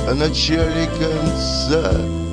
о начале конца.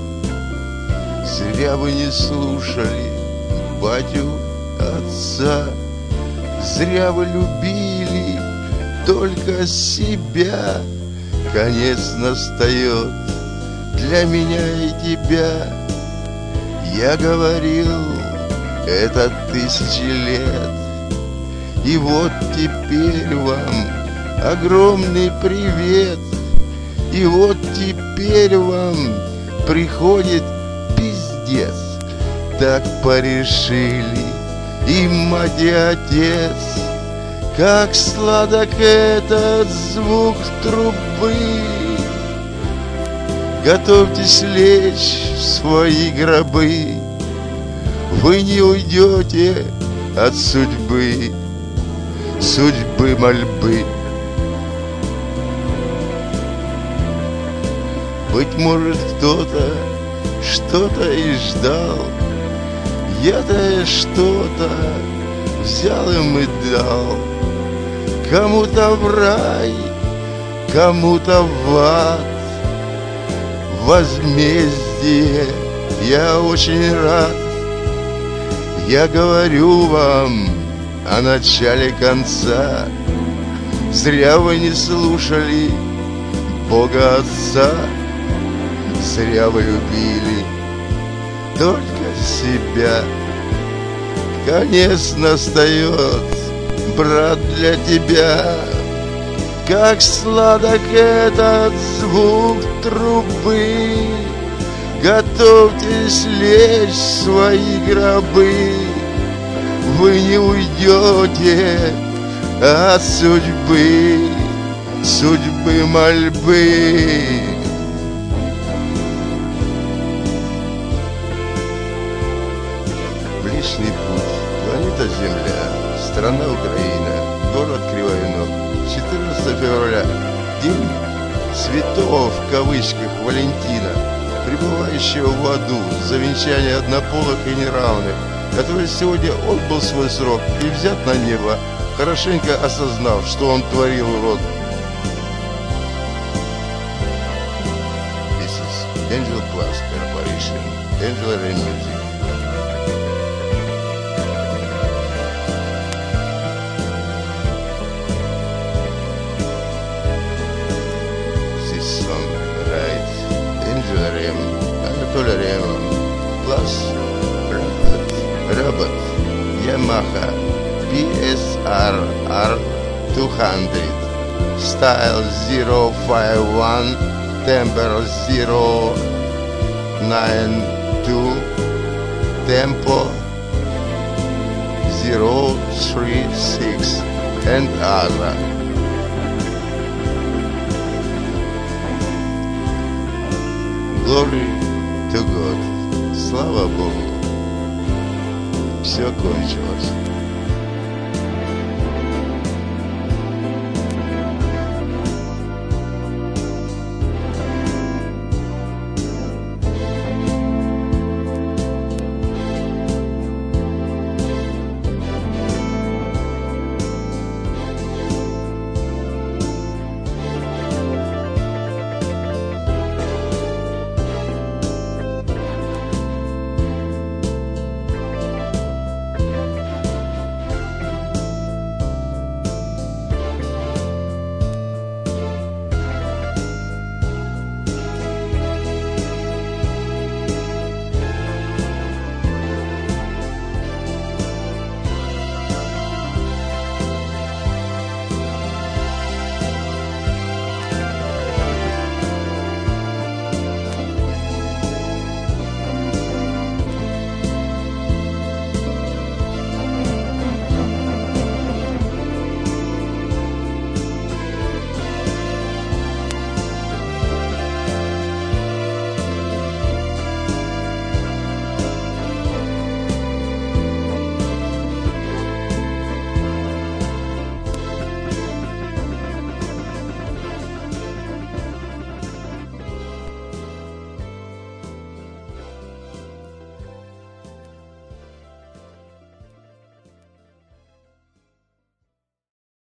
Зря вы не слушали батю, отца. Зря вы любили только себя. Конец настает для меня и тебя. Я говорил это 1000 лет, и вот теперь вам огромный привет. И вот теперь вам приходит пиздец. Так порешили и мать, и отец. Как сладок этот звук трубы. Готовьтесь лечь в свои гробы. Вы не уйдете от судьбы, судьбы мольбы. Быть может, кто-то что-то и ждал. Я-то что-то взял им и дал. Кому-то в рай, кому-то в ад. Возмездие, я очень рад. Я говорю вам о начале конца. Зря вы не слушали Бога Отца. Зря вы любили только себя. Конец настает, брат, для тебя. Как сладок этот звук трубы. Готовьтесь лечь в свои гробы. Вы не уйдете от судьбы, судьбы мольбы. Млечный путь, планета Земля, страна Украина, город Кривой Рог. 14 февраля, день святого в кавычках Валентина, пребывающего в аду за венчание однополых и неравных, который сегодня отбыл свой срок и взят на небо, хорошенько осознав, что он творил урод. This is Angel Plus Corporation, Angel Rain Music. Анатолий Рем, Plus Robot, Yamaha PSR R200, Style 051, Timbre 092, Tempo 036, and other. Glory to God. Слава Богу. Все кончилось.